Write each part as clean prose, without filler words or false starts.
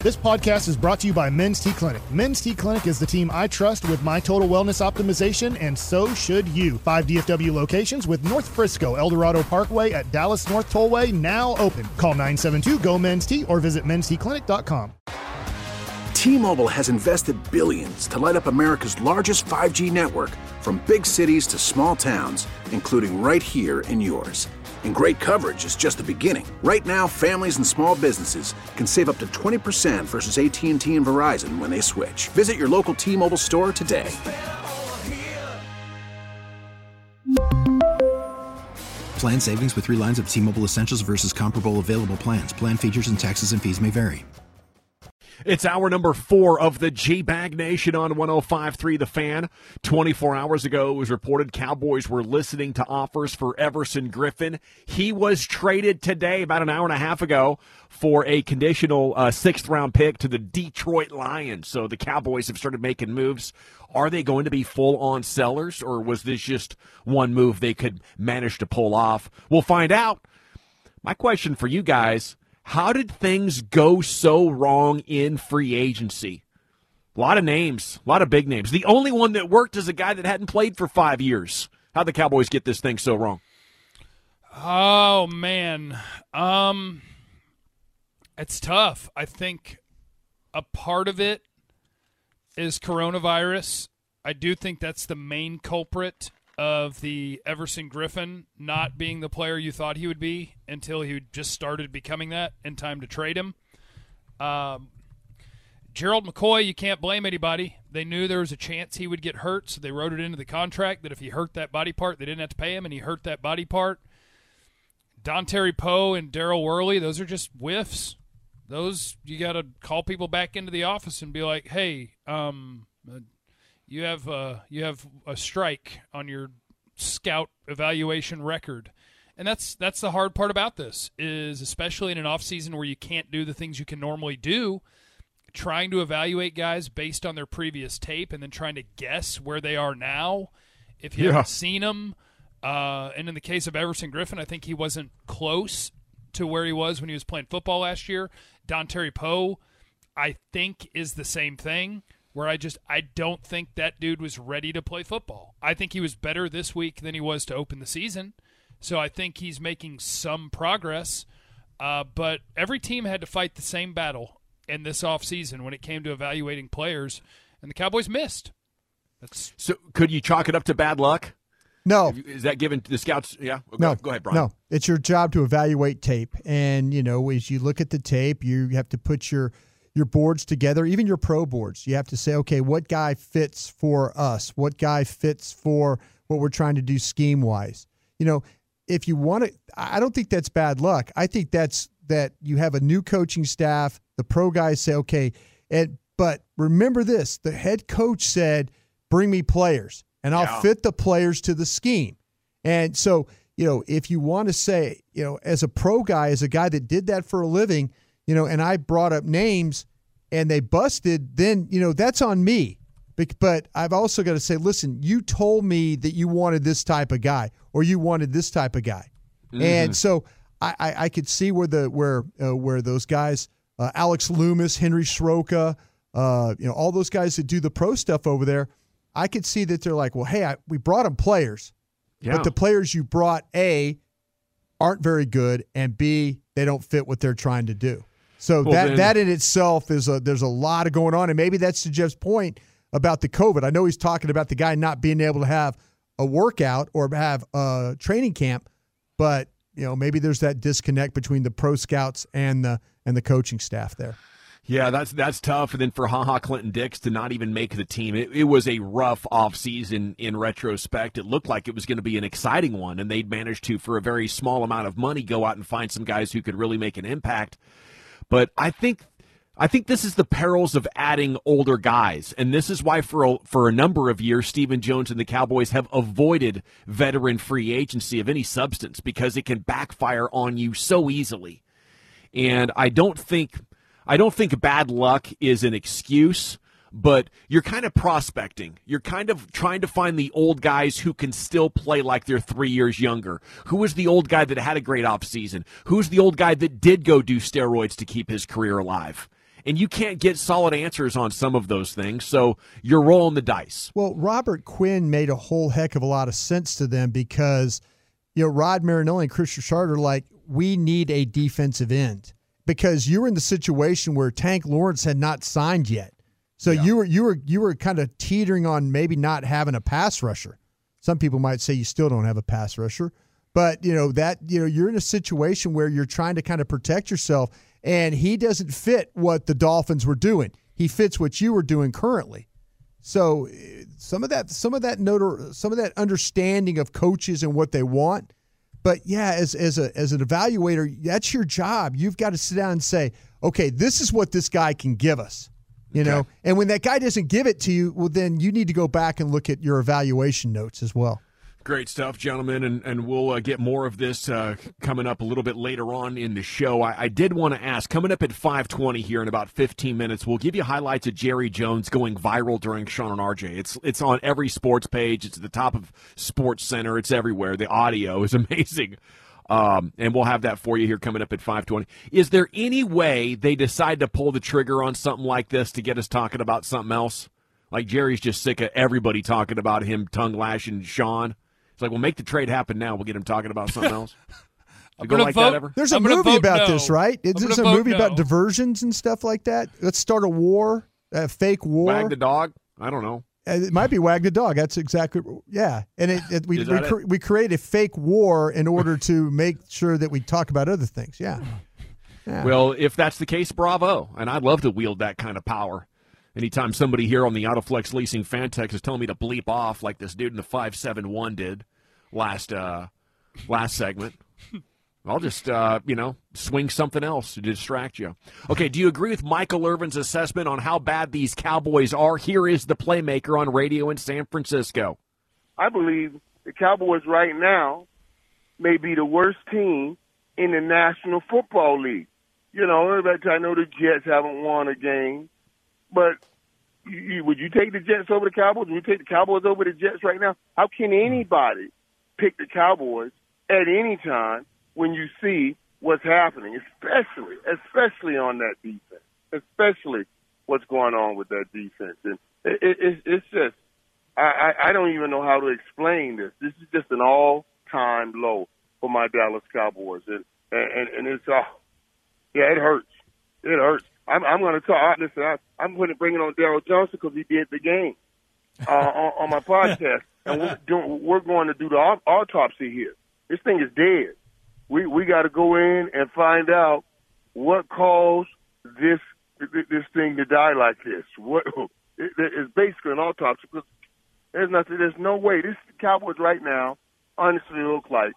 This podcast is brought to you by Men's T Clinic. Men's T Clinic is the team I trust with my total wellness optimization, and so should you. 5 DFW locations with North Frisco, Eldorado Parkway at Dallas North Tollway now open. Call 972-GO-MEN'S-T or visit mensteclinic.com. T-Mobile has invested billions to light up America's largest 5G network, from big cities to small towns, including right here in yours. And great coverage is just the beginning. Right now, families and small businesses can save up to 20% versus AT&T and Verizon when they switch. Visit your local T-Mobile store today. Plan savings with 3 lines of T-Mobile Essentials versus comparable available plans. Plan features and taxes and fees may vary. It's hour number 4 of the G-Bag Nation on 105.3 The Fan. 24 hours ago, it was reported Cowboys were listening to offers for Everson Griffen. He was traded today, about an hour and a half ago, for a conditional 6th-round pick to the Detroit Lions. So the Cowboys have started making moves. Are they going to be full-on sellers, or was this just one move they could manage to pull off? We'll find out. My question for you guys: how did things go so wrong in free agency? A lot of names, a lot of big names. The only one that worked is a guy that hadn't played for 5 years. How'd the Cowboys get this thing so wrong? Oh, man. It's tough. I think a part of it is coronavirus. I do think that's the main culprit of the Everson Griffen not being the player you thought he would be until he just started becoming that in time to trade him. Gerald McCoy, you can't blame anybody. They knew there was a chance he would get hurt, so they wrote it into the contract that if he hurt that body part, they didn't have to pay him, and he hurt that body part. Dontari Poe and Daryl Worley, those are just whiffs. Those, you got to call people back into the office and be like, hey, you have a strike on your scout evaluation record. And that's the hard part about this, is especially in an offseason where you can't do the things you can normally do, trying to evaluate guys based on their previous tape and then trying to guess where they are now if you haven't seen them. And in the case of Everson Griffen, I think he wasn't close to where he was when he was playing football last year. Dontari Poe, I think, is the same thing, where I don't think that dude was ready to play football. I think he was better this week than he was to open the season. So I think he's making some progress. But every team had to fight the same battle in this offseason when it came to evaluating players, and the Cowboys missed. So could you chalk it up to bad luck? No. Is that given to the scouts? Yeah. Okay. No. Go ahead, Brian. No. It's your job to evaluate tape. And, as you look at the tape, you have to put your boards together, even your pro boards. You have to say, okay, what guy fits for us? What guy fits for what we're trying to do scheme-wise? If you want to – I don't think that's bad luck. I think that's that you have a new coaching staff. The pro guys say, okay, but remember this. The head coach said, bring me players, and I'll fit the players to the scheme. And so, if you want to say, as a pro guy, as a guy that did that for a living, and I brought up names and they busted, then, that's on me. But I've also got to say, listen, you told me that you wanted this type of guy or you wanted this type of guy. Mm-hmm. And so I could see where those guys, Alex Loomis, Henry Sroka, all those guys that do the pro stuff over there, I could see that they're like, well, hey, we brought them players, but the players you brought, A, aren't very good, and B, they don't fit what they're trying to do. So that in itself there's a lot of going on, and maybe that's to Jeff's point about the COVID. I know he's talking about the guy not being able to have a workout or have a training camp, but maybe there's that disconnect between the pro scouts and the coaching staff there. Yeah, that's tough. And then for HaHa Clinton-Dix to not even make the team, it was a rough offseason in retrospect. It looked like it was going to be an exciting one, and they'd managed to, for a very small amount of money, go out and find some guys who could really make an impact. But I think this is the perils of adding older guys, and this is why for a number of years Stephen Jones and the Cowboys have avoided veteran free agency of any substance, because it can backfire on you so easily. And I don't think bad luck is an excuse, but you're kind of prospecting. You're kind of trying to find the old guys who can still play like they're 3 years younger. Who was the old guy that had a great offseason? Who's the old guy that did go do steroids to keep his career alive? and you can't get solid answers on some of those things, so you're rolling the dice. Well, Robert Quinn made a whole heck of a lot of sense to them because, Rod Marinelli and Chris Richard are like, we need a defensive end because you were in the situation where Tank Lawrence had not signed yet. So you were kind of teetering on maybe not having a pass rusher. Some people might say you still don't have a pass rusher, but you're in a situation where you're trying to kind of protect yourself, and he doesn't fit what the Dolphins were doing. He fits what you were doing currently. So some of that understanding of coaches and what they want. But yeah, as an evaluator, that's your job. You've got to sit down and say, okay, this is what this guy can give us. And when that guy doesn't give it to you, well, then you need to go back and look at your evaluation notes as well. Great stuff, gentlemen, and we'll get more of this coming up a little bit later on in the show. I did want to ask, coming up at 5:20 here in about 15 minutes, we'll give you highlights of Jerry Jones going viral during Sean and RJ. It's on every sports page. It's at the top of Sports Center. It's everywhere. The audio is amazing. And we'll have that for you here coming up at 5:20. Is there any way they decide to pull the trigger on something like this to get us talking about something else? Like Jerry's just sick of everybody talking about him tongue-lashing Sean. It's like, we'll make the trade happen now. We'll get him talking about something else. Go like that ever? There's a movie about this, right? There's a movie about diversions and stuff like that. Let's start a war, a fake war. Wag the dog? I don't know. It might be Wag the Dog. That's exactly, yeah. And we create a fake war in order to make sure that we talk about other things. Yeah. Well, if that's the case, bravo. And I'd love to wield that kind of power. Anytime somebody here on the Autoflex Leasing fan text is telling me to bleep off like this dude in the 571 did last segment, I'll just, swing something else to distract you. Okay, do you agree with Michael Irvin's assessment on how bad these Cowboys are? Here is the playmaker on radio in San Francisco. I believe the Cowboys right now may be the worst team in the National Football League. Everybody I know the Jets haven't won a game, but would you take the Jets over the Cowboys? Would you take the Cowboys over the Jets right now? How can anybody pick the Cowboys at any time when you see what's happening, especially on that defense, especially what's going on with that defense? And it's just, I don't even know how to explain this. This is just an all-time low for my Dallas Cowboys. And it's, it hurts. It hurts. I'm going to talk. Listen, I'm going to bring it on Daryl Johnson because he did the game on my podcast, and we're going to do the autopsy here. This thing is dead. We got to go in and find out what caused this thing to die like this. It's basically an autopsy because there's no way. This Cowboys right now honestly look like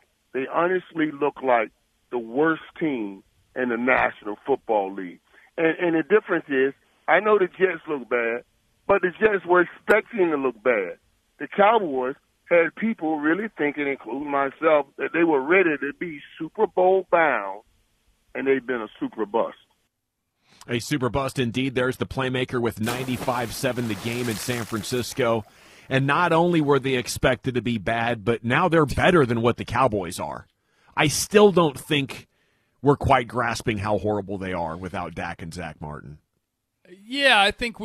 the worst team in the National Football League. And the difference is, I know the Jets look bad, but the Jets were expecting to look bad. The Cowboys had people really thinking, including myself, that they were ready to be Super Bowl bound, and they've been a super bust. A super bust indeed. There's the playmaker with 95-7 the game in San Francisco. And not only were they expected to be bad, but now they're better than what the Cowboys are. I still don't think we're quite grasping how horrible they are without Dak and Zach Martin. Yeah, I think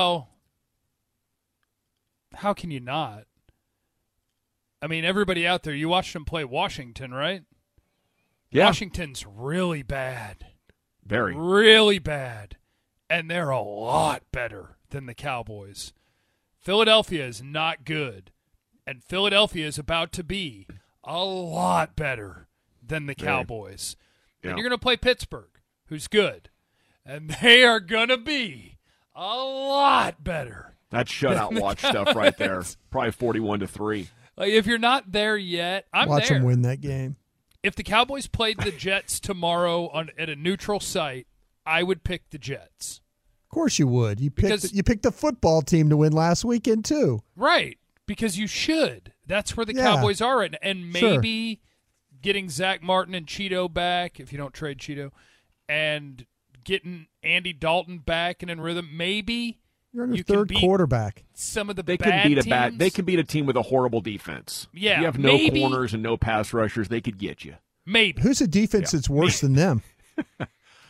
how can you not? I mean, everybody out there, you watched them play Washington, right? Yeah. Washington's really bad. Very. Really bad. And they're a lot better than the Cowboys. Philadelphia is not good. And Philadelphia is about to be a lot better than the Cowboys. Yeah. And you're going to play Pittsburgh, who's good. And they are going to be a lot better. That's shutout watch stuff right there. Probably 41-3. Like, if you're not there yet, watch them win that game. If the Cowboys played the Jets tomorrow at a neutral site, I would pick the Jets. Of course you would. You picked the football team to win last weekend too. Right, because you should. That's where the Cowboys are right now. And maybe getting Zach Martin and Cheeto back, if you don't trade Cheeto, and getting Andy Dalton back and in rhythm, maybe you're on your third quarterback. Some of the they bad can beat teams. They can beat a team with a horrible defense. Yeah, if you have no corners and no pass rushers, they could get you. Maybe. Who's a defense that's worse than them?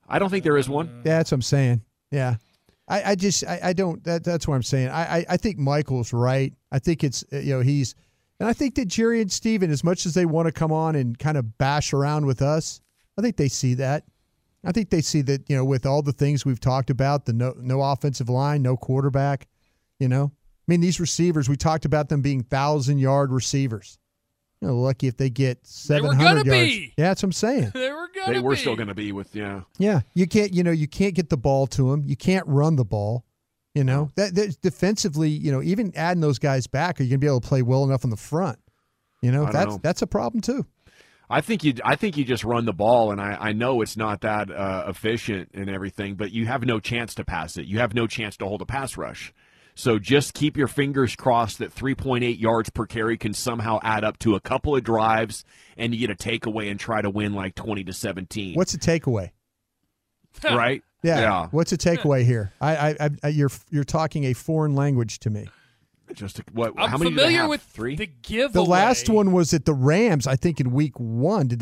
I don't think there is one. Yeah, that's what I'm saying. Yeah. I don't. That's what I'm saying. I think Michael's right. I think it's, and I think that Jerry and Steven, as much as they want to come on and kind of bash around with us, I think they see that. I think they see that, with all the things we've talked about, the no offensive line, no quarterback, I mean, these receivers, we talked about them being 1,000-yard receivers. Lucky if they get 700 yards. Be. Yeah, that's what I'm saying. They were still going to be with, Yeah, you can't, you can't get the ball to them. You can't run the ball. That defensively, even adding those guys back, are you going to be able to play well enough on the front? That's a problem too. I think you just run the ball, and I know it's not that efficient and everything, but you have no chance to pass it. You have no chance to hold a pass rush. So just keep your fingers crossed that 3.8 yards per carry can somehow add up to a couple of drives, and you get a takeaway and try to win like 20-17. What's a takeaway? Right? Yeah. What's a takeaway here? You're talking a foreign language to me. How many familiar with 3? The giveaway. The last one was at the Rams, I think, in week 1.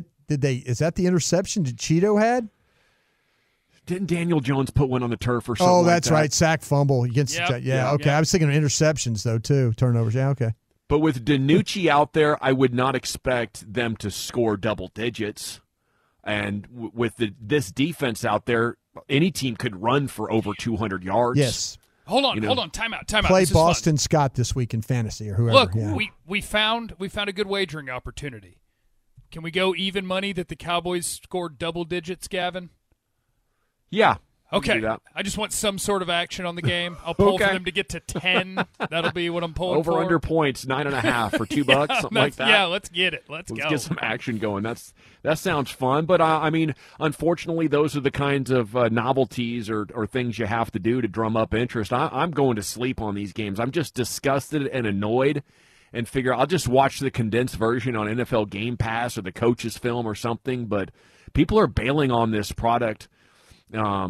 Is that the interception that Cheeto had? Didn't Daniel Jones put one on the turf or something? Oh, that's like that? Right. Sack fumble against. Yep. Okay. I was thinking of interceptions though too. Turnovers. Yeah. Okay. But with DiNucci out there, I would not expect them to score double digits. And with this defense out there, any team could run for over 200 yards. Yes. Hold on. Time out. Play Boston Scott this week in fantasy or whoever. Look, yeah. we found a good wagering opportunity. Can we go even money that the Cowboys scored double digits, Gavin? Yeah. Okay. I just want some sort of action on the game. I'll pull for them to get to 10. That'll be what I'm pulling for. Over under points, 9.5 for $2, something like that. Yeah, let's get it. Let's go. Let's get some action going. That sounds fun. But I mean, unfortunately, those are the kinds of novelties or things you have to do to drum up interest. I'm going to sleep on these games. I'm just disgusted and annoyed, and figure I'll just watch the condensed version on NFL Game Pass or the coach's film or something. But people are bailing on this product. Now,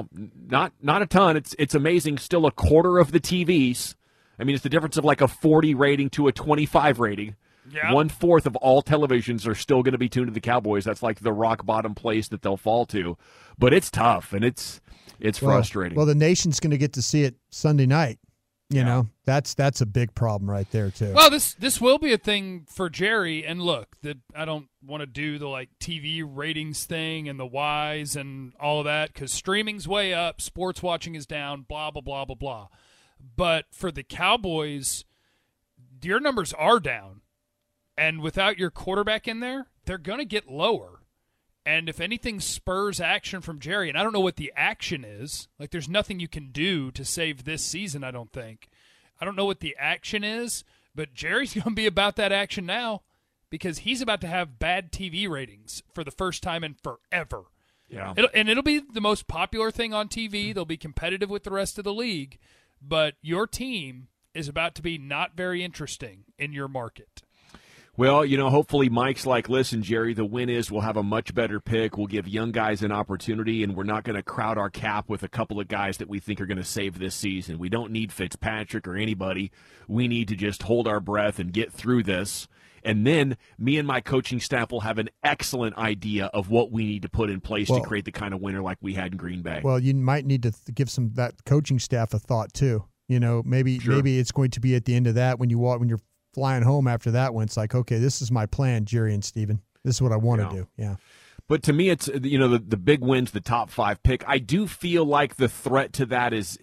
not a ton. It's amazing. Still a quarter of the TVs. I mean, it's the difference of like a 40 rating to a 25 rating. Yeah. 1/4 of all televisions are still going to be tuned to the Cowboys. That's like the rock bottom place that they'll fall to. But it's tough and it's frustrating. Well, the nation's going to get to see it Sunday night. You know, that's a big problem right there too. Well, this will be a thing for Jerry. And look, I don't want to do the like TV ratings thing and the whys and all of that because streaming's way up, sports watching is down, blah blah blah blah blah. But for the Cowboys, your numbers are down, and without your quarterback in there, they're going to get lower. And if anything spurs action from Jerry, and I don't know what the action is, like there's nothing you can do to save this season, I don't think. I don't know what the action is, but Jerry's going to be about that action now because he's about to have bad TV ratings for the first time in forever. Yeah. It'll be the most popular thing on TV. They'll be competitive with the rest of the league, but your team is about to be not very interesting in your market. Well, hopefully Mike's like, listen, Jerry, the win is we'll have a much better pick. We'll give young guys an opportunity, and we're not going to crowd our cap with a couple of guys that we think are going to save this season. We don't need Fitzpatrick or anybody. We need to just hold our breath and get through this. And then me and my coaching staff will have an excellent idea of what we need to put in place to create the kind of winner like we had in Green Bay. Well, you might need to give that coaching staff a thought too. Maybe it's going to be at the end of that when you're flying home after that one, it's like, okay, this is my plan, Jerry and Steven. This is what I want to do. Yeah. But to me, it's, the big win's the top 5 pick. I do feel like the threat to that is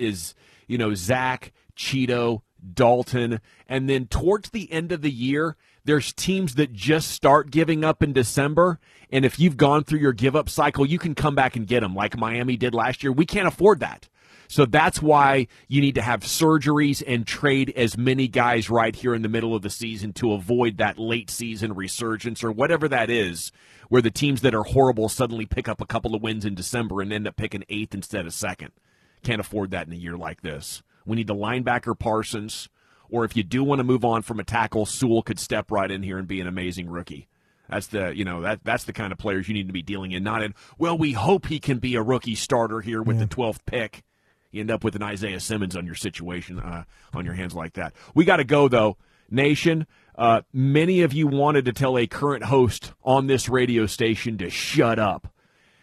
Zach, Cheeto, Dalton. And then towards the end of the year, there's teams that just start giving up in December. And if you've gone through your give up cycle, you can come back and get them like Miami did last year. We can't afford that. So that's why you need to have surgeries and trade as many guys right here in the middle of the season to avoid that late season resurgence or whatever that is, where the teams that are horrible suddenly pick up a couple of wins in December and end up picking 8th instead of 2nd. Can't afford that in a year like this. We need the linebacker Parsons, or if you do want to move on from a tackle, Sewell could step right in here and be an amazing rookie. That's that's the kind of players you need to be dealing in, not in, well, we hope he can be a rookie starter here with the 12th pick. You end up with an Isaiah Simmons on your situation, on your hands like that. We got to go, though. Nation, many of you wanted to tell a current host on this radio station to shut up.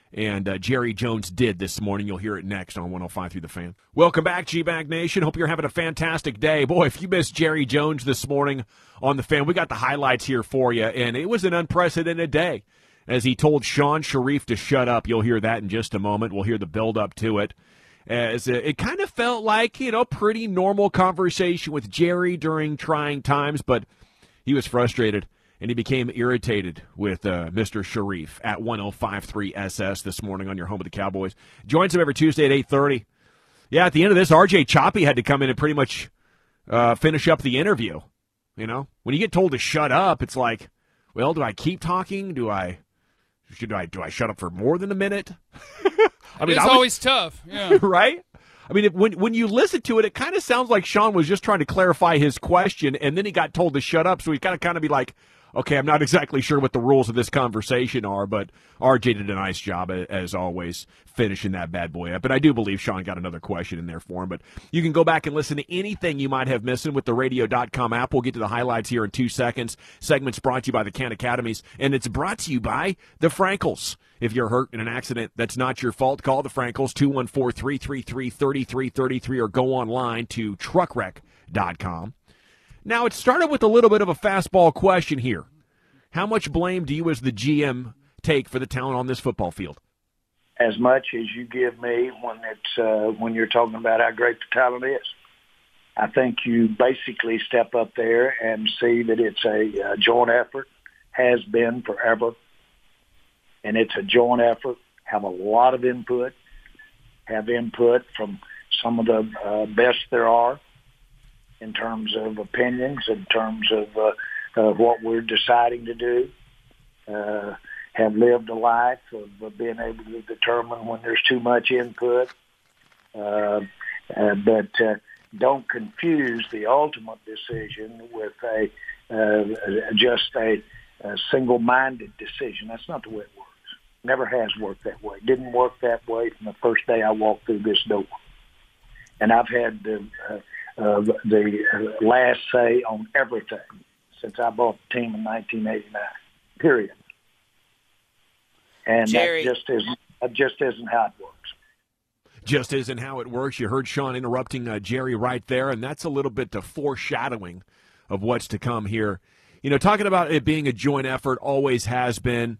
And Jerry Jones did this morning. You'll hear it next on 105 through the Fan. Welcome back, G-Bag Nation. Hope you're having a fantastic day. Boy, if you missed Jerry Jones this morning on the Fan, we got the highlights here for you, and it was an unprecedented day as he told Sean Sharif to shut up. You'll hear that in just a moment. We'll hear the build-up to it. As it kind of felt like, pretty normal conversation with Jerry during trying times, but he was frustrated. And he became irritated with Mr. Sharif at 105.3 SS this morning on your home of the Cowboys. Joins him every Tuesday at 8:30. Yeah, at the end of this, R.J. Choppy had to come in and pretty much finish up the interview. When you get told to shut up, it's like, well, do I keep talking? Do I shut up for more than a minute? It's always tough. Yeah. Right? I mean, when you listen to it, it kind of sounds like Sean was just trying to clarify his question, and then he got told to shut up, so he got to kind of be like, okay, I'm not exactly sure what the rules of this conversation are, but RJ did a nice job, as always, finishing that bad boy up. And I do believe Sean got another question in there for him. But you can go back and listen to anything you might have missing with the radio.com app. We'll get to the highlights here in 2 seconds. Segment's brought to you by the Khan Academies, and it's brought to you by the Frankels. If you're hurt in an accident that's not your fault, call the Frankels, 214-333-3333, or go online to truckwreck.com. Now, it started with a little bit of a fastball question here. How much blame do you as the GM take for the talent on this football field? As much as you give me when you're talking about how great the talent is. I think you basically step up there and see that it's a joint effort, has been forever, and it's a joint effort, have a lot of input, have input from some of the best there are, in terms of opinions, in terms of what we're deciding to do, have lived a life of being able to determine when there's too much input. But don't confuse the ultimate decision with just a single-minded decision. That's not the way it works. Never has worked that way. Didn't work that way from the first day I walked through this door. And I've had the last say on everything since I bought the team in 1989, period. And Jerry, that just isn't how it works. Just isn't how it works. You heard Sean interrupting Jerry right there, and that's a little bit of foreshadowing of what's to come here. Talking about it being a joint effort, always has been.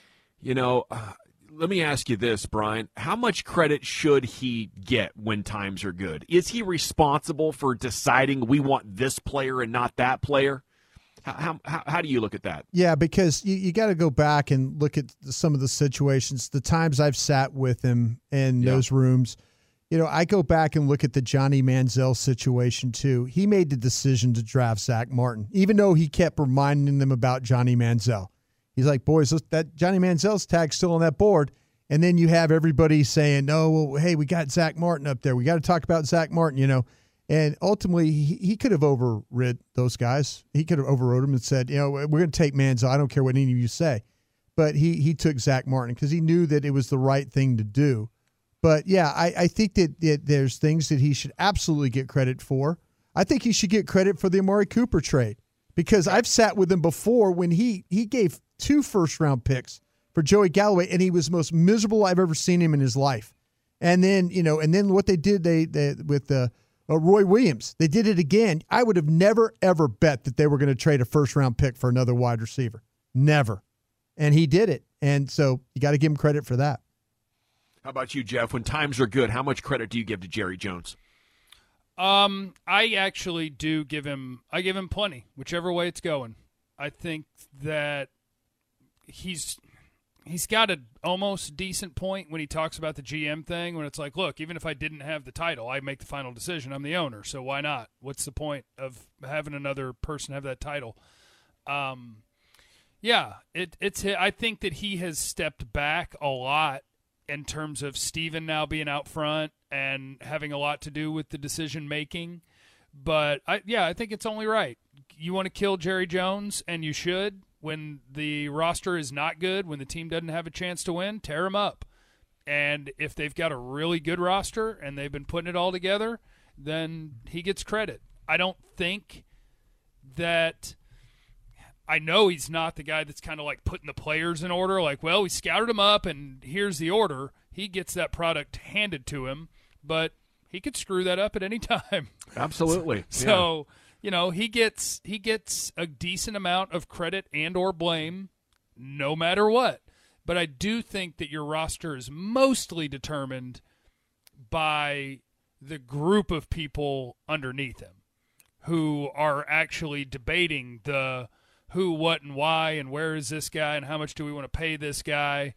Let me ask you this, Brian. How much credit should he get when times are good? Is he responsible for deciding we want this player and not that player? How do you look at that? Yeah, because you got to go back and look at some of the situations, the times I've sat with him in those rooms. I go back and look at the Johnny Manziel situation too. He made the decision to draft Zach Martin, even though he kept reminding them about Johnny Manziel. He's like, boys, that Johnny Manziel's tag's still on that board. And then you have everybody saying, no, well, hey, we got Zach Martin up there. We got to talk about Zach Martin, And ultimately, he could have overrid those guys. He could have overrode them and said, we're going to take Manziel. I don't care what any of you say. But he took Zach Martin because he knew that it was the right thing to do. But, yeah, I think that there's things that he should absolutely get credit for. I think he should get credit for the Amari Cooper trade because I've sat with him before when he gave 2 first-round picks for Joey Galloway, and he was the most miserable I've ever seen him in his life. And then, what they did with Roy Williams, they did it again. I would have never, ever bet that they were going to trade a first-round pick for another wide receiver. Never. And he did it. And so you got to give him credit for that. How about you, Jeff? When times are good, how much credit do you give to Jerry Jones? I actually do give him plenty, whichever way it's going. I think that he's got an almost decent point when he talks about the GM thing, when it's like, look, even if I didn't have the title, I make the final decision. I'm the owner, so why not? What's the point of having another person have that title? Yeah, I think that he has stepped back a lot in terms of Steven now being out front and having a lot to do with the decision making. But I think it's only right. You want to kill Jerry Jones, and you should. When the roster is not good, when the team doesn't have a chance to win, tear them up. And if they've got a really good roster and they've been putting it all together, then he gets credit. I don't think that I know he's not the guy that's kind of like putting the players in order. Like, well, we scouted him up, and here's the order. He gets that product handed to him, but he could screw that up at any time. Absolutely. So, he gets a decent amount of credit and or blame no matter what. But I do think that your roster is mostly determined by the group of people underneath him who are actually debating the who, what, and why, and where is this guy, and how much do we want to pay this guy.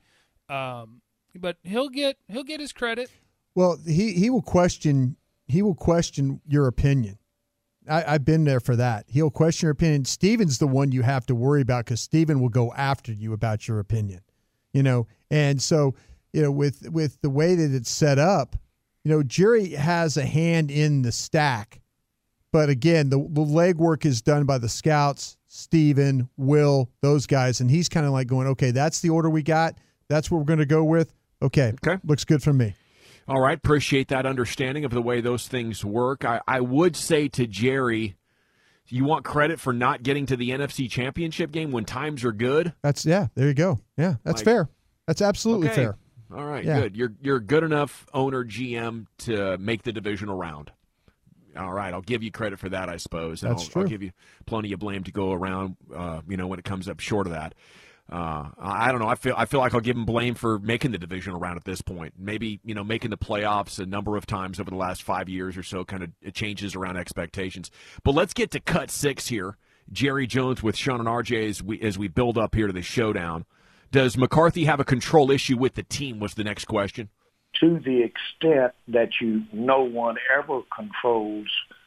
But he'll get his credit. Well, he will question your opinion. I've been there for that. He'll question your opinion. Steven's the one you have to worry about because Steven will go after you about your opinion. And so, with the way that it's set up, Jerry has a hand in the stack. But again, the legwork is done by the scouts, Steven, Will, those guys. And he's kind of like going, okay, that's the order we got. That's what we're going to go with. Okay. Looks good for me. All right. Appreciate that understanding of the way those things work. I would say to Jerry, you want credit for not getting to the NFC Championship game when times are good? There you go. Yeah, that's fair. That's absolutely fair. All right, good. You're good enough owner GM to make the divisional round. All right, I'll give you credit for that, I suppose. That's true. I'll give you plenty of blame to go around, when it comes up short of that. I don't know. I feel like I'll give him blame for making the divisional round at this point. Maybe, making the playoffs a number of times over the last 5 years or so kind of it changes around expectations. But let's get to cut 6 here. Jerry Jones with Sean and RJ as we build up here to the showdown. Does McCarthy have a control issue with the team was the next question. To the extent that no one ever controls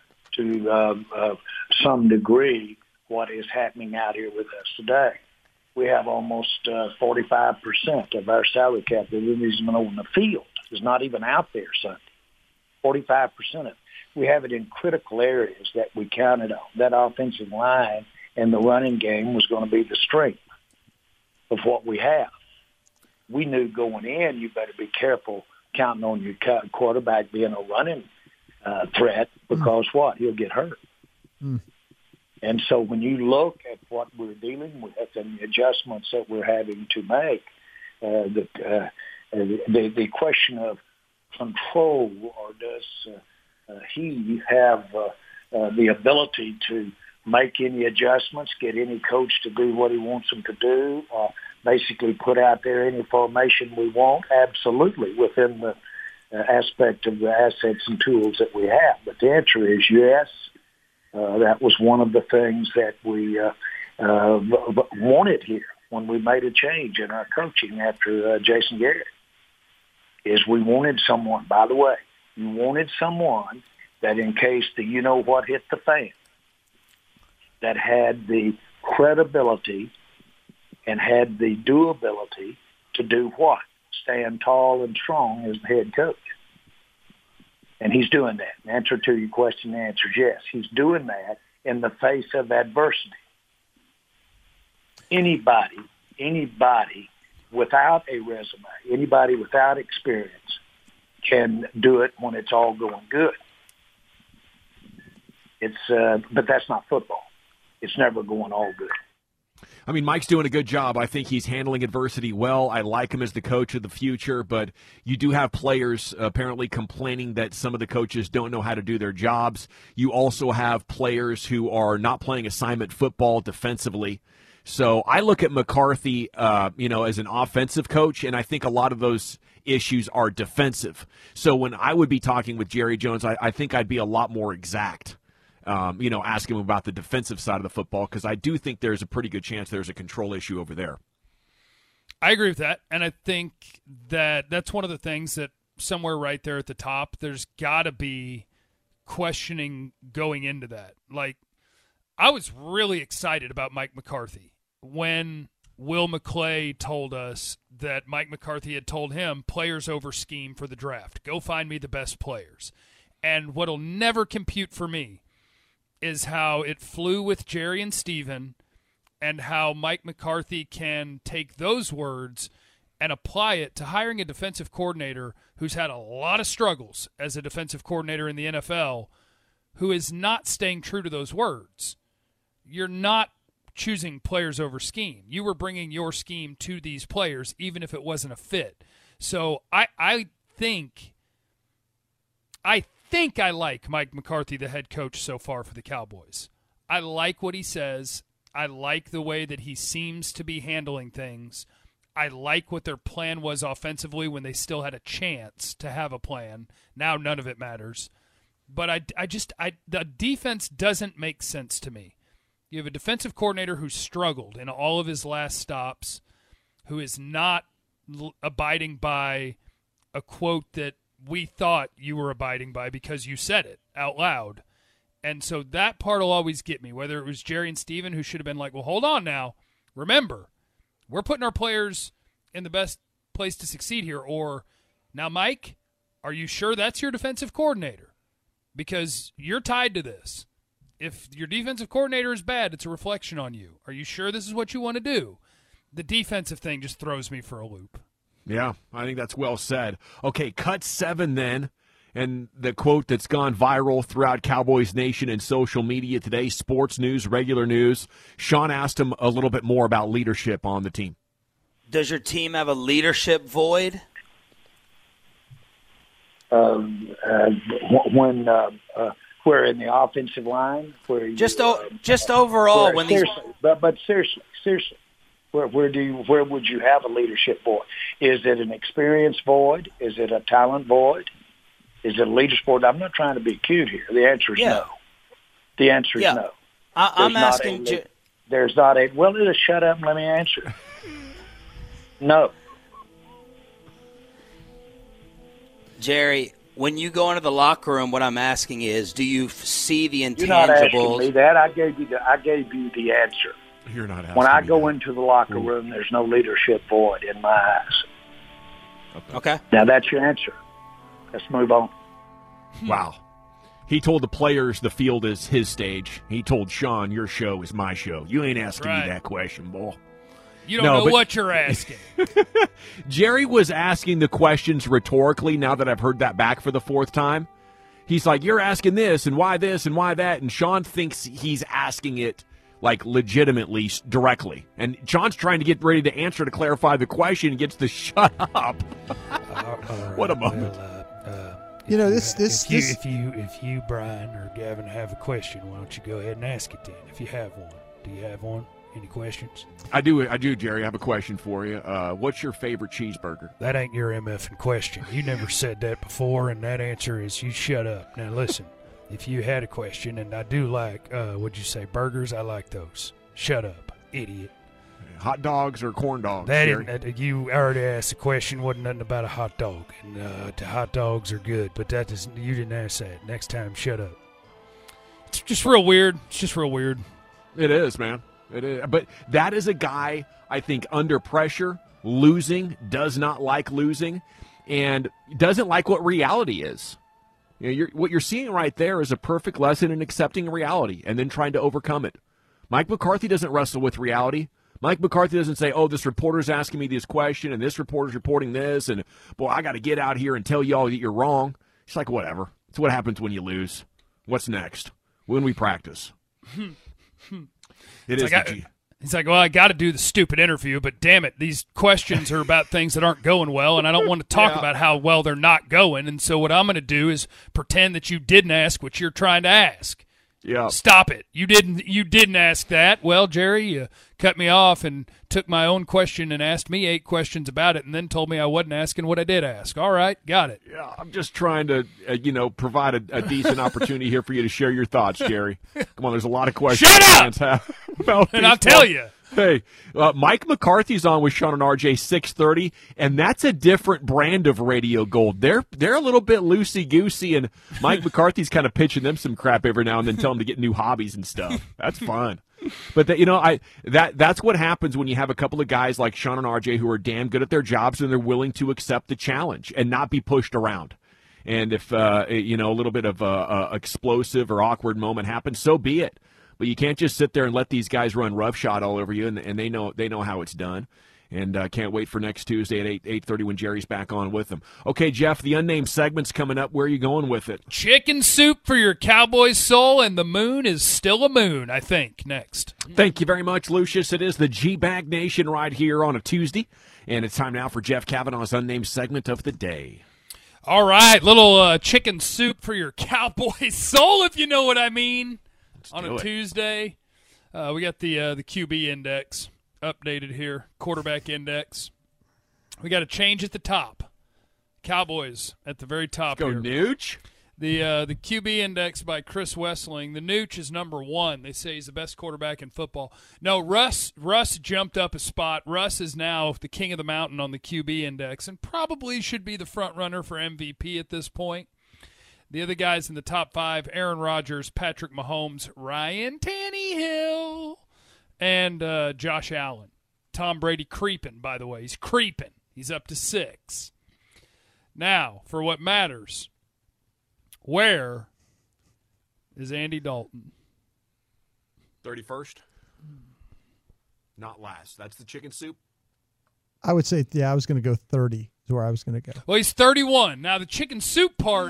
to some degree what is happening out here with us today. We have almost 45% of our salary cap that isn't even on the field. It's not even out there Sunday. 45% of it. We have it in critical areas that we counted on. That offensive line and the running game was going to be the strength of what we have. We knew going in, you better be careful counting on your quarterback being a running threat because what? He'll get hurt. And so when you look at what we're dealing with and the adjustments that we're having to make, the question of control, or does he have the ability to make any adjustments, get any coach to do what he wants them to do, basically put out there any formation we want? Absolutely, within the aspect of the assets and tools that we have. But the answer is yes. That was one of the things that we wanted here when we made a change in our coaching after Jason Garrett, is we wanted someone, by the way, you wanted someone that in case the you-know-what hit the fan, that had the credibility and had the doability to do what? Stand tall and strong as the head coach. And he's doing that. In answer to your question, the answer is yes. He's doing that in the face of adversity. Anybody without a resume, anybody without experience can do it when it's all going good. But that's not football. It's never going all good. I mean, Mike's doing a good job. I think he's handling adversity well. I like him as the coach of the future, but you do have players apparently complaining that some of the coaches don't know how to do their jobs. You also have players who are not playing assignment football defensively. So I look at McCarthy, as an offensive coach, and I think a lot of those issues are defensive. So when I would be talking with Jerry Jones, I think I'd be a lot more exact. Ask him about the defensive side of the football, because I do think there's a pretty good chance there's a control issue over there. I agree with that, and I think that that's one of the things that somewhere right there at the top, there's got to be questioning going into that. Like, I was really excited about Mike McCarthy when Will McClay told us that Mike McCarthy had told him players over scheme for the draft. Go find me the best players. And what'll never compute for me is how it flew with Jerry and Steven, and how Mike McCarthy can take those words and apply it to hiring a defensive coordinator who's had a lot of struggles as a defensive coordinator in the NFL, who is not staying true to those words. You're not choosing players over scheme. You were bringing your scheme to these players, even if it wasn't a fit. So I think I like Mike McCarthy, the head coach, so far for the Cowboys. I like what he says. I like the way that he seems to be handling things. I like what their plan was offensively when they still had a chance to have a plan. Now none of it matters. But the defense doesn't make sense to me. You have a defensive coordinator who struggled in all of his last stops, who is not abiding by a quote that we thought you were abiding by because you said it out loud. And so that part will always get me, whether it was Jerry and Steven who should have been like, well, hold on now. Remember, we're putting our players in the best place to succeed here. Or, now, Mike, are you sure that's your defensive coordinator? Because you're tied to this. If your defensive coordinator is bad, it's a reflection on you. Are you sure this is what you want to do? The defensive thing just throws me for a loop. Yeah, I think that's well said. Okay, cut 7 then. And the quote that's gone viral throughout Cowboys Nation and social media today, sports news, regular news. Sean asked him a little bit more about leadership on the team. Does your team have a leadership void? When we're in the offensive line, where you, just overall, when these. But seriously, where would you have a leadership void? Is it an experience void? Is it a talent void? Is it a leadership void? I'm not trying to be cute here. The answer is no. The answer is no. I'm asking. There's not a. Well, just shut up and let me answer. No. Jerry, when you go into the locker room, what I'm asking is, do you see the intangibles? You're not asking me that. I gave you the answer. You're not asking When I me go that. into the locker room, there's no leadership void in my eyes. Okay. Now that's your answer. Let's move on. Wow. He told the players the field is his stage. He told Sean, your show is my show. You ain't asking me that question, boy. You don't know what you're asking. Jerry was asking the questions rhetorically now that I've heard that back for the 4th time. He's like, you're asking this and why that. And Sean thinks he's asking it like legitimately, directly. And Sean's trying to get ready to answer to clarify the question and gets to shut up. What a moment. If you, Brian or Gavin, have a question, why don't you go ahead and ask it then? If you have one, do you have one? Any questions? I do, Jerry. I have a question for you. What's your favorite cheeseburger? That ain't your MFing question. You never said that before, and that answer is you shut up. Now listen, if you had a question, and I do like, what'd you say, burgers? I like those. Shut up, idiot. Hot dogs or corn dogs? You already asked the question. Wasn't nothing about a hot dog, and the hot dogs are good, but you didn't ask that. Next time, shut up. It's just real weird. It is, man. It is. But that is a guy, I think, under pressure, losing, does not like losing, and doesn't like what reality is. What you're seeing right there is a perfect lesson in accepting reality and then trying to overcome it. Mike McCarthy doesn't wrestle with reality. Mike McCarthy doesn't say, oh, this reporter's asking me this question and this reporter's reporting this, and, boy, I got to get out here and tell y'all that you're wrong. It's like, whatever. It's what happens when you lose. What's next? When we practice. He's like, well, I got to do the stupid interview, but damn it, these questions are about things that aren't going well, and I don't want to talk about how well they're not going. And so what I'm going to do is pretend that you didn't ask what you're trying to ask. Yeah. Stop it. You didn't ask that. Well, Jerry, you cut me off and took my own question and asked me 8 questions about it and then told me I wasn't asking what I did ask. All right, got it. Yeah, I'm just trying to, provide a decent opportunity here for you to share your thoughts, Jerry. Come on, there's a lot of questions. Shut up! And I'll tell you. Hey, Mike McCarthy's on with Sean and RJ 6:30, and that's a different brand of radio gold. They're a little bit loosey-goosey, and Mike McCarthy's kind of pitching them some crap every now and then, telling them to get new hobbies and stuff. That's fun. But that's what happens when you have a couple of guys like Sean and RJ who are damn good at their jobs and they're willing to accept the challenge and not be pushed around. And if a little bit of a explosive or awkward moment happens, so be it. But you can't just sit there and let these guys run roughshod all over you, and they know how it's done. And can't wait for next Tuesday at 8:30 when Jerry's back on with them. Okay, Jeff, the unnamed segment's coming up. Where are you going with it? Chicken soup for your Cowboys soul, and the moon is still a moon, I think, next. Thank you very much, Lucius. It is the G-Bag Nation right here on a Tuesday, and it's time now for Jeff Cavanaugh's unnamed segment of the day. All right, little chicken soup for your Cowboys soul, if you know what I mean, on a Tuesday. We got the QB index updated here, quarterback index. We got a change at the top. Cowboys at the very top. Let's go here. Nooch. The QB index by Chris Wessling. The Nooch is number 1. They say he's the best quarterback in football. No, Russ jumped up a spot. Russ is now the king of the mountain on the QB index and probably should be the front runner for MVP at this point. The other guys in the top 5, Aaron Rodgers, Patrick Mahomes, Ryan Tannehill, and Josh Allen. Tom Brady creeping, by the way. He's creeping. He's up to 6. Now, for what matters, where is Andy Dalton? 31st? Not last. That's the chicken soup? I would say, I was going to go 30 is where I was going to go. Well, he's 31. Now, the chicken soup part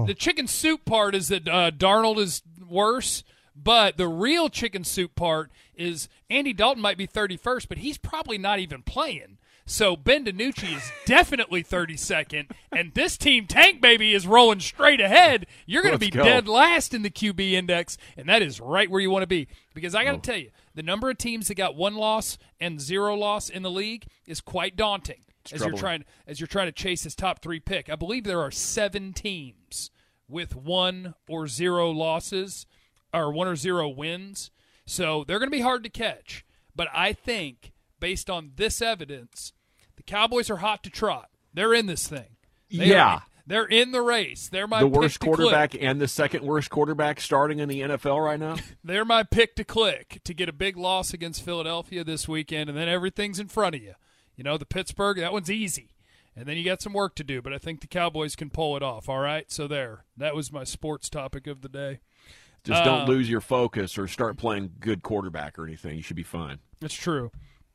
is that Darnold is worse. But the real chicken soup part is Andy Dalton might be 31st, but he's probably not even playing. So Ben DiNucci is definitely 32nd, and this team, Tank Baby, is rolling straight ahead. You're going to be dead last in the QB index, and that is right where you want to be. Because I got to tell you, the number of teams that got 1 loss and 0 loss in the league is quite daunting as you're trying to chase this top 3 pick. I believe there are 7 teams with 1 or 0 losses. Or 1 or 0 wins. So they're going to be hard to catch. But I think, based on this evidence, the Cowboys are hot to trot. They're in this thing. They're in the race. They're my pick to click. The worst quarterback and the second worst quarterback starting in the NFL right now? They're my pick to click to get a big loss against Philadelphia this weekend, and then everything's in front of you. You know, the Pittsburgh, that one's easy. And then you got some work to do, but I think the Cowboys can pull it off, all right? So there. That was my sports topic of the day. Just don't lose your focus or start playing good quarterback or anything. You should be fine. That's true.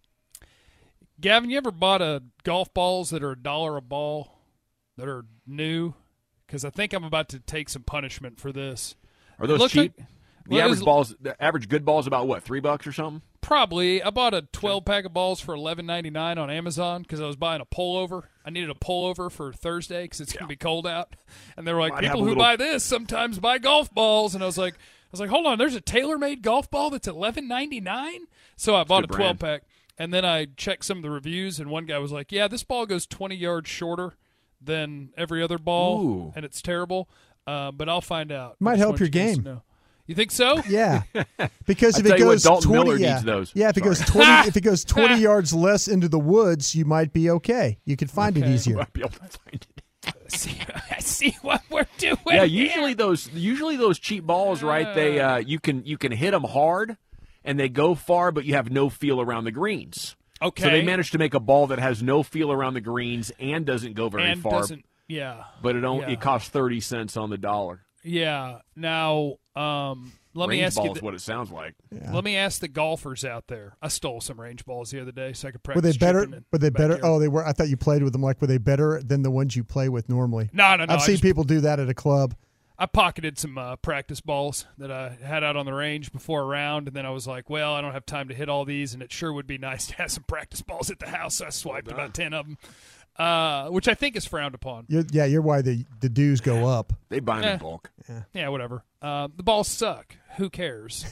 Gavin, you ever bought golf balls that are $1 a ball that are new? Because I think I'm about to take some punishment for this. Are those cheap? The average good ball is about what, $3 or something? Probably. I bought a 12-pack of balls for $11.99 on Amazon because I was buying a pullover. I needed a pullover for Thursday because it's going to be cold out. And they were like, people who buy this sometimes buy golf balls. And I was like, hold on, there's a tailor-made golf ball that's $11.99? So I bought a 12-pack. And then I checked some of the reviews, and one guy was like, yeah, this ball goes 20 yards shorter than every other ball, and it's terrible. But I'll find out. Might help your game. You think so? Yeah, because if it goes 20, if it goes 20 yards less into the woods, you might be okay. You could find it easier. Might be able to find it. I see what we're doing. Yeah, usually those cheap balls, right? They you can hit them hard, and they go far, but you have no feel around the greens. Okay. So they managed to make a ball that has no feel around the greens and doesn't go very far. But it costs 30 cents on the dollar. Yeah. Now, let me ask you. Range ball is what it sounds like. Yeah. Let me ask the golfers out there. I stole some range balls the other day so I could practice. Were they better? Were they better? Oh, they were. I thought you played with them. Like, were they better than the ones you play with normally? No. I've seen people do that at a club. I pocketed some practice balls that I had out on the range before a round, and then I was like, well, I don't have time to hit all these, and it sure would be nice to have some practice balls at the house. So I swiped about 10 of them. Which I think is frowned upon. You're why the dues go up. They buy them in bulk. Yeah, whatever. The balls suck. Who cares?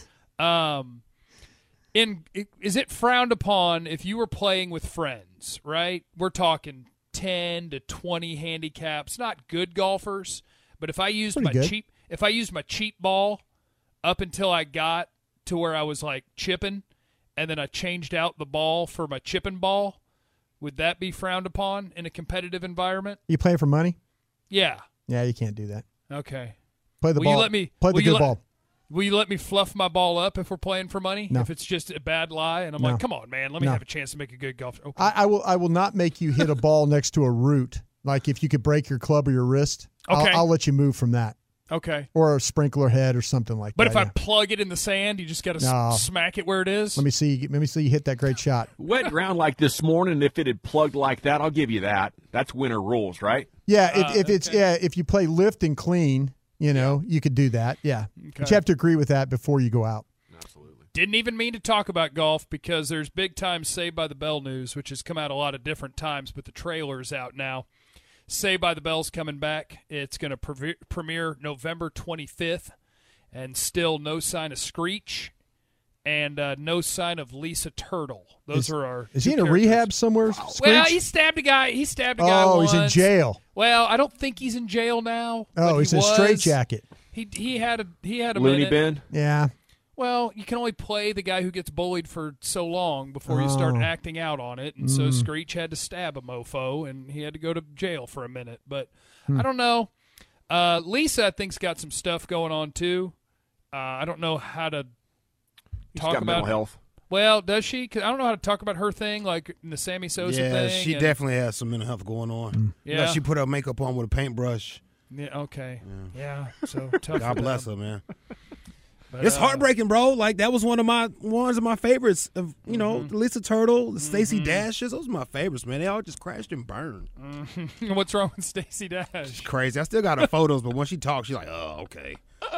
Is it frowned upon if you were playing with friends, right? We're talking 10 to 20 handicaps, not good golfers, but if I used my cheap ball up until I got to where I was like chipping, and then I changed out the ball for my chipping ball, would that be frowned upon in a competitive environment? You playing for money? Yeah. Yeah, you can't do that. Okay. Play the ball. Play the good ball. Will you let me fluff my ball up if we're playing for money? No. If it's just a bad lie, and I'm like, come on, man, let me have a chance to make a good golf. Okay. I will not make you hit a ball next to a root. Like if you could break your club or your wrist, okay. I'll let you move from that. Okay. Or a sprinkler head or something like But that. if I plug it in the sand, you just got to smack it where it is? Let me see you hit that great shot. Wet ground like this morning, if it had plugged like that, I'll give you that. That's winter rules, right? Yeah, if you play lift and clean, you could do that. Yeah. Okay. But you have to agree with that before you go out. Absolutely. Didn't even mean to talk about golf because there's big time Saved by the Bell news, which has come out a lot of different times, but the trailer's out now. Saved by the Bell's coming back. It's going to premiere November 25th, and still no sign of Screech and no sign of Lisa Turtle. Those are our Is two he in a characters. rehab somewhere? Well, Screech? he stabbed a guy. He stabbed a guy Oh, once. he's in jail. Well, I don't think he's in jail now. Oh, but he's he in a was. straitjacket. He had a Looney minute. bin? Yeah. Well, you can only play the guy who gets bullied for so long before you start acting out on it. And so Screech had to stab a mofo, and he had to go to jail for a minute. But I don't know. Lisa, I think, has got some stuff going on, too. I don't know how to talk about mental health. Well, does she? 'Cause I don't know how to talk about her thing, like the Sammy Sosa thing. Yeah, she definitely has some mental health going on. Yeah. She put her makeup on with a paintbrush. Yeah, okay. Yeah, so tough. God for bless them. her, man. But, It's heartbreaking, bro. Like, that was one of my favorites. Of Lisa Turtle, Stacey Dashes. Those are my favorites, man. They all just crashed and burned. What's wrong with Stacey Dash? It's crazy. I still got her photos, but when she talks, she's like, oh, okay.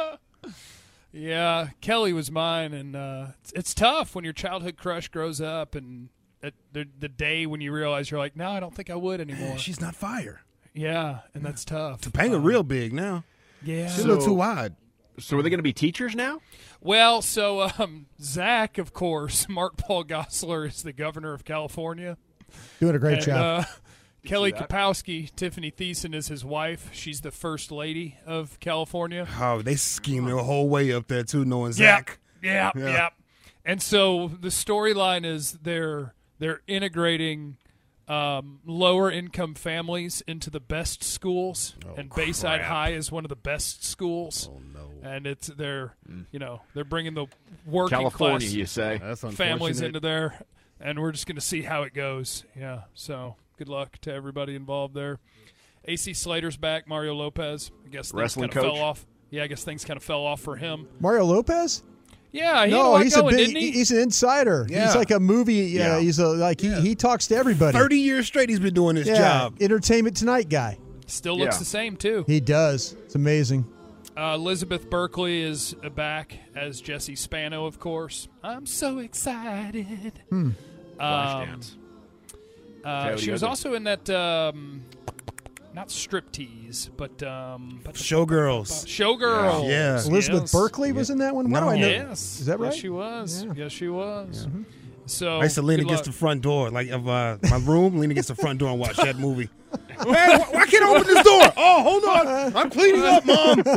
Yeah, Kelly was mine, and it's tough when your childhood crush grows up, and the day when you realize you're like, no, I don't think I would anymore. She's not fire. Yeah, and that's tough. Topanga real big now. Yeah. She's a little too wide. So are they going to be teachers now? Well, so Zach, of course, Mark Paul Gosselaar is the governor of California. Doing a great And, job. Kelly Kapowski, Tiffany Thiessen is his wife. She's the first lady of California. Oh, they schemed their whole way up there, too, knowing Zach. Yeah. And so the storyline is they're integrating lower income families into the best schools, and Bayside High is one of the best schools. Oh no! And they're bringing the working California, class you say? That's families unfortunate. into there, and we're just going to see how it goes. Yeah. So good luck to everybody involved there. AC Slater's back. Mario Lopez. I guess things Wrestling kind of coach? fell off. Yeah, I guess things kind of fell off for him. Mario Lopez? Yeah, he had a No, lot he's going, a big. didn't he? He's an insider. Yeah. He's like a movie. Yeah. He's he talks to everybody. 30 years straight he's been doing this yeah, job. Entertainment Tonight guy. Still looks Yeah. the same too. He does. It's amazing. Elizabeth Berkley is back as Jessie Spano, of course. I'm so excited. Flashdance. She was also in that, not Striptease, but Showgirls. Showgirls. Yeah. Elizabeth Yes. Berkley was in that one. Why do No. I know? Yes. Is that right? Yes, she was. Yeah. Yes, she was. So I used to lean good against luck. the front door, like of my room, lean against the front door and watch that movie. Man, why can't I open this door? Oh, hold on. I'm cleaning up,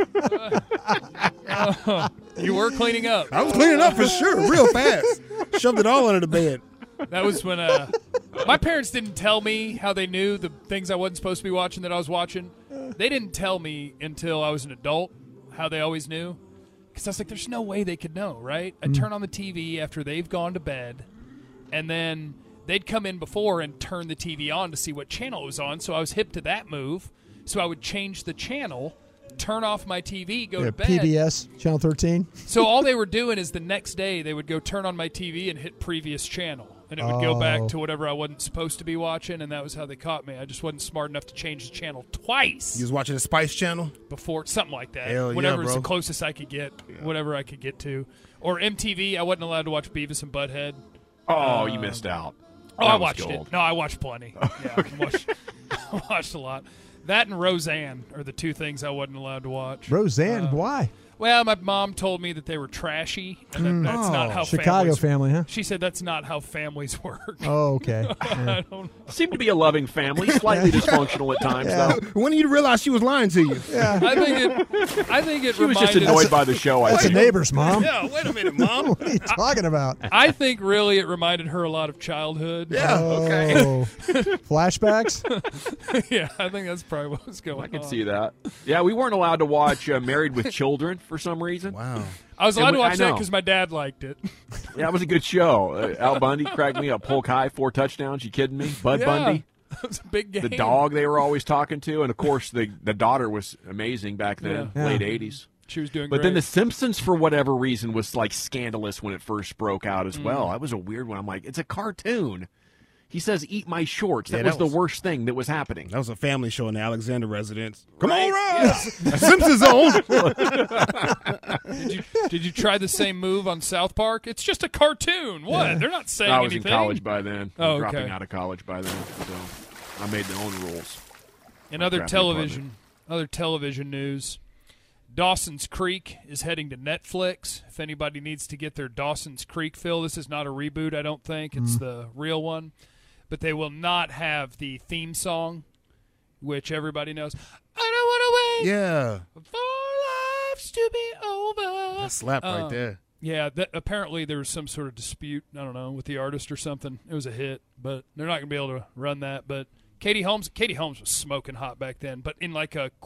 Mom. You were cleaning up. I was cleaning up for sure, real fast. Shoved it all under the bed. That was when my parents didn't tell me how they knew the things I wasn't supposed to be watching that I was watching. They didn't tell me until I was an adult how they always knew. Because I was like, there's no way they could know, right? I'd turn on the TV after they've gone to bed, and then they'd come in before and turn the TV on to see what channel it was on. So I was hip to that move. So I would change the channel, turn off my TV, go to bed. PBS Channel 13. So all they were doing is the next day they would go turn on my TV and hit previous channel. And it would go back to whatever I wasn't supposed to be watching, and that was how they caught me. I just wasn't smart enough to change the channel twice You was watching the Spice Channel? before, something like that. Hell yeah, Whatever was bro. the closest I could get, whatever I could get to. Or MTV, I wasn't allowed to watch Beavis and Butthead. Oh, you missed out. Oh, That I was watched gold. it. No, I watched plenty. Yeah, I watched a lot. That and Roseanne are the two things I wasn't allowed to watch. Roseanne, why? Well, my mom told me that they were trashy, and that's not how Chicago families family, huh? She said that's not how families work. Oh, okay. I don't Seemed to be a loving family, slightly dysfunctional at times, though. When did you realize she was lying to you? I think it She was just reminded annoyed by the show, I That's the think. neighbor's mom. Yeah, wait a minute, Mom. What are you talking about? I think really it reminded her a lot of childhood. Yeah, okay. Oh. Flashbacks? Yeah, I think that's probably what was going on. I can see that. Yeah, we weren't allowed to watch Married with Children for some reason. Wow. I was allowed to I watch that know. because my dad liked it. Yeah, it was a good show. Al Bundy cracked me up. Polk High, 4 touchdowns. You kidding me? Bud Yeah. Bundy. It was a big game. The dog they were always talking to, and of course the daughter was amazing back then, late 80s. She was doing But great. then The Simpsons, for whatever reason, was like scandalous when it first broke out as well. That was a weird one. I'm like, it's a cartoon. He says, "Eat my shorts." That was the worst thing that was happening. That was a family show in the Alexander residence. Come on, Ross! Simpsons on. Did you try the same move on South Park? It's just a cartoon. What? Yeah. They're not saying I was anything. in college by then. Oh, okay. Dropping out of college by then, so I made my own rules. In My other crappy television news, Dawson's Creek is heading to Netflix. If anybody needs to get their Dawson's Creek fill, this is not a reboot, I don't think. It's the real one. But they will not have the theme song, which everybody knows. I don't want to wait Yeah. for lives to be over. That slap right there. Yeah, apparently there was some sort of dispute, I don't know, with the artist or something. It was a hit, but they're not going to be able to run that. But Katie Holmes was smoking hot back then, but in like a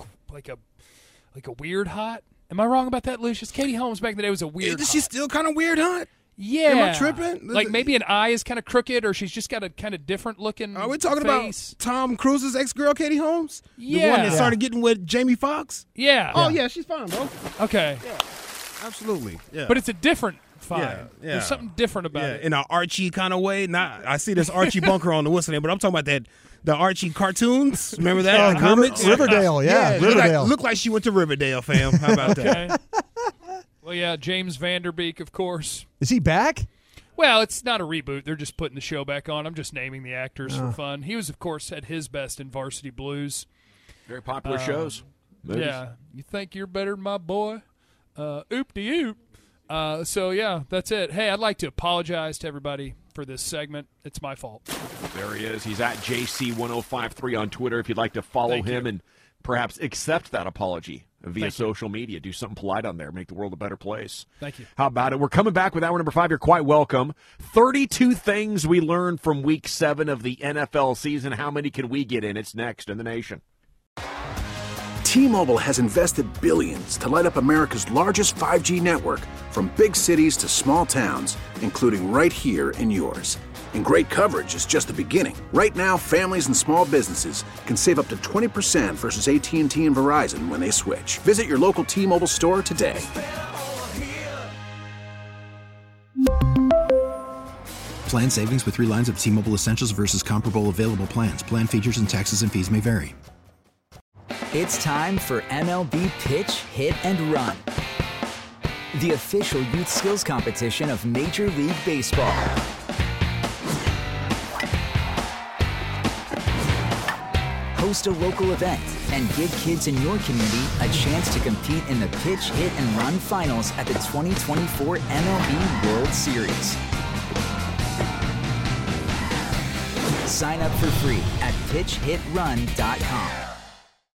weird hot. Am I wrong about that, Lucius? Katie Holmes back in the day was a weird hot. She's still kind of weird hot? Yeah. Am I tripping? Like maybe an eye is kind of crooked, or she's just got a kind of different looking Are we talking face. about Tom Cruise's ex-girl, Katie Holmes? Yeah. The one that started getting with Jamie Foxx? Yeah. Oh, yeah, she's fine, bro. Okay. Yeah, absolutely. Yeah. But it's a different fine. Yeah. There's something different about it. In an Archie kind of way. Not, I see this Archie Bunker on the whistle name, but I'm talking about the Archie cartoons. Remember that? The comics? Riverdale, Riverdale. Looked like she went to Riverdale, fam. How about that? Well, yeah, James Vanderbeek, of course. Is he back? Well, it's not a reboot. They're just putting the show back on. I'm just naming the actors for fun. He was, of course, at his best in Varsity Blues. Very popular shows. Movies. Yeah. You think you're better than my boy? Oop-de-oop. So, yeah, that's it. Hey, I'd like to apologize to everybody for this segment. It's my fault. There he is. He's at JC1053 on Twitter. If you'd like to follow him and perhaps accept that apology via social media, do something polite on there, make the world a better place. Thank you. How about it? We're coming back with hour number 5. You're quite welcome. 32 things we learned from Week 7 of the NFL season. How many can we get in? It's next in the nation. T-Mobile has invested billions to light up America's largest 5G network, from big cities to small towns, including right here in yours. And great coverage is just the beginning. Right now, families and small businesses can save up to 20% versus AT&T and Verizon when they switch. Visit your local T-Mobile store today. Plan savings with 3 lines of T-Mobile Essentials versus comparable available plans. Plan features and taxes and fees may vary. It's time for MLB Pitch, Hit, and Run, the official youth skills competition of Major League Baseball. Host a local event and give kids in your community a chance to compete in the Pitch, Hit, and Run finals at the 2024 MLB World Series. Sign up for free at pitchhitrun.com.